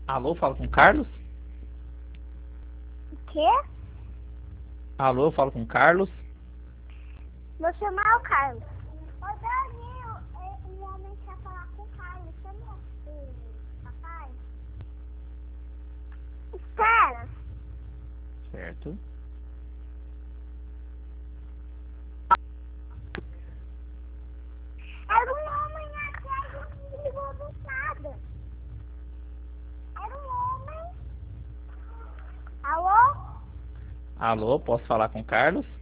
Alô, falo com o Carlos? O quê? Alô, eu falo com o Carlos? Vou chamar o Carlos. Ô, Danilo, o homem quer falar com o Carlos. Chama o papai. Espera. Certo. Era um homem atrás e me ligou do nada. Era um homem. Alô? Alô, posso falar com o Carlos?